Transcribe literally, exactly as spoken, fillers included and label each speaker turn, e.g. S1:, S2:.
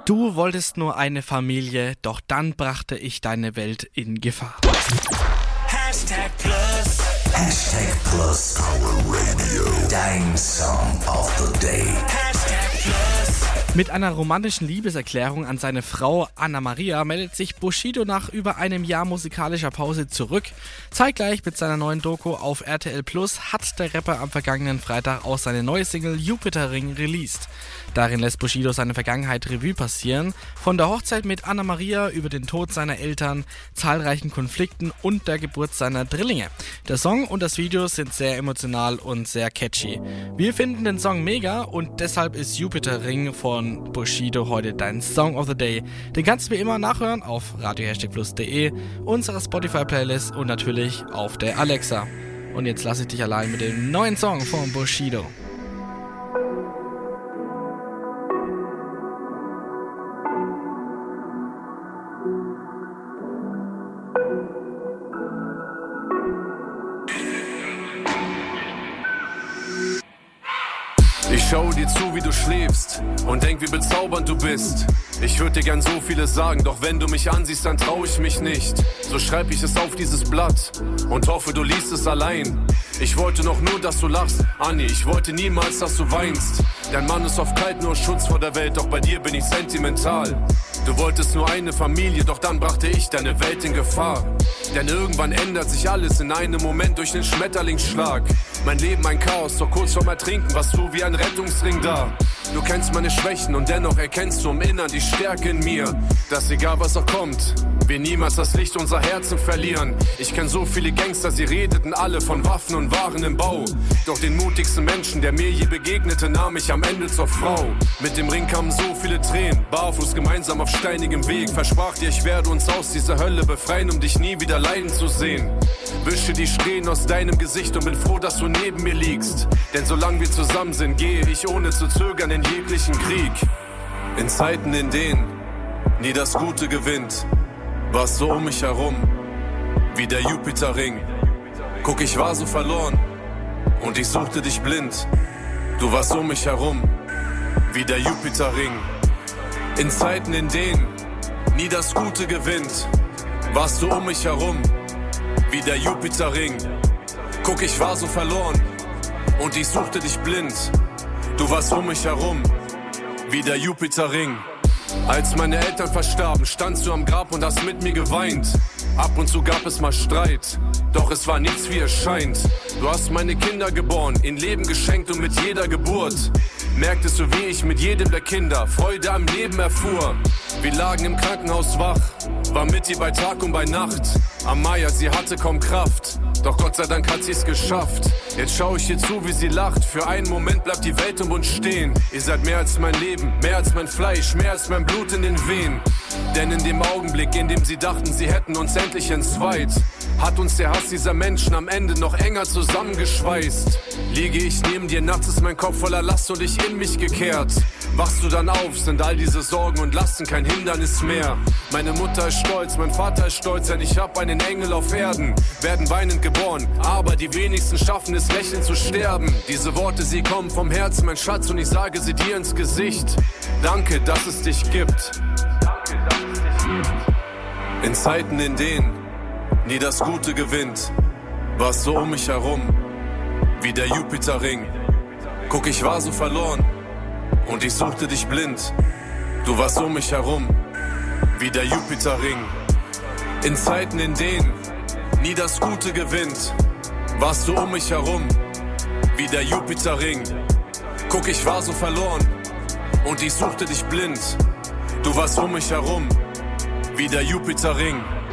S1: Du wolltest nur eine Familie, doch dann brachte ich deine Welt in Gefahr.
S2: Hashtag Plus.
S3: Hashtag Plus. Power Radio. Dein Song of the Day.
S2: Hashtag Plus.
S1: Mit einer romantischen Liebeserklärung an seine Frau Anna Maria meldet sich Bushido nach über einem Jahr musikalischer Pause zurück. Zeitgleich mit seiner neuen Doku auf R T L Plus hat der Rapper am vergangenen Freitag auch seine neue Single Jupiter Ring released. Darin lässt Bushido seine Vergangenheit Revue passieren, von der Hochzeit mit Anna Maria über den Tod seiner Eltern, zahlreichen Konflikten und der Geburt seiner Drillinge. Der Song und das Video sind sehr emotional und sehr catchy. Wir finden den Song mega und deshalb ist Jupiter Ring von Bushido heute dein Song of the Day. Den kannst du wie immer nachhören auf radio plus punkt de, unserer Spotify-Playlist und natürlich auf der Alexa. Und jetzt lasse ich dich allein mit dem neuen Song von Bushido.
S4: Ich schaue dir zu, wie du schläfst und denk, wie bezaubernd du bist. Ich würde dir gern so vieles sagen, doch wenn du mich ansiehst, dann trau ich mich nicht. So schreib ich es auf dieses Blatt und hoffe, du liest es allein. Ich wollte noch nur, dass du lachst, Anni, ich wollte niemals, dass du weinst. Dein Mann ist oft kalt, nur Schutz vor der Welt, doch bei dir bin ich sentimental. Du wolltest nur eine Familie, doch dann brachte ich deine Welt in Gefahr. Denn irgendwann ändert sich alles in einem Moment durch den Schmetterlingsschlag. Mein Leben ein Chaos, doch kurz vorm Ertrinken warst du wie ein Rettungsring da. Du kennst meine Schwächen und dennoch erkennst du im Innern die Stärke in mir. Dass egal was auch kommt, wir niemals das Licht unserer Herzen verlieren. Ich kenn so viele Gangster, sie redeten alle von Waffen und Waren im Bau. Doch den mutigsten Menschen, der mir je begegnete, nahm ich am Ende zur Frau. Mit dem Ring kamen so viele Tränen, barfuß gemeinsam auf steinigem Weg. Versprach dir, ich werde uns aus dieser Hölle befreien, um dich nie wieder leiden zu sehen. Wische die Strähnen aus deinem Gesicht und bin froh, dass du neben mir liegst. Denn solange wir zusammen sind, gehe ich ohne zu zögern in jeglichen Krieg. In Zeiten, in denen nie das Gute gewinnt, warst du um mich herum wie der Jupiterring. Guck, ich war so verloren und ich suchte dich blind. Du warst um mich herum wie der Jupiterring. In Zeiten, in denen nie das Gute gewinnt, warst du um mich herum wie der Jupiterring. Guck, ich war so verloren und ich suchte dich blind. Du warst um mich herum wie der Jupiterring. Als meine Eltern verstarben, standst du am Grab und hast mit mir geweint. Ab und zu gab es mal Streit, doch es war nichts wie es scheint. Du hast meine Kinder geboren, ihnen Leben geschenkt und mit jeder Geburt merktest du, wie ich mit jedem der Kinder Freude am Leben erfuhr. Wir lagen im Krankenhaus wach, war mit ihr bei Tag und bei Nacht. Amaya, sie hatte kaum Kraft, doch Gott sei Dank hat sie's geschafft. Jetzt schau ich ihr zu, wie sie lacht. Für einen Moment bleibt die Welt um uns stehen. Ihr seid mehr als mein Leben, mehr als mein Fleisch, mehr als mein Blut in den Venen. Denn in dem Augenblick, in dem sie dachten, sie hätten uns endlich entzweit, hat uns der Hass dieser Menschen am Ende noch enger zusammengeschweißt. Liege ich neben dir, nachts ist mein Kopf voller Last und ich in mich gekehrt. Wachst du dann auf, sind all diese Sorgen und Lasten kein Hindernis mehr. Meine Mutter ist stolz, mein Vater ist stolz, denn ich hab einen Engel auf Erden. Werden weinend geboren, aber die wenigsten schaffen es, lächelnd zu sterben. Diese Worte, sie kommen vom Herzen, mein Schatz, und ich sage sie dir ins Gesicht. Danke, dass es dich gibt. In Zeiten, in denen nie das Gute gewinnt, warst du um mich herum wie der Jupiterring. Guck, ich war so verloren und ich suchte dich blind. Du warst um mich herum wie der Jupiterring. In Zeiten, in denen nie das Gute gewinnt, warst du um mich herum wie der Jupiterring. Guck, ich war so verloren und ich suchte dich blind. Du warst um mich herum wie der Jupiterring.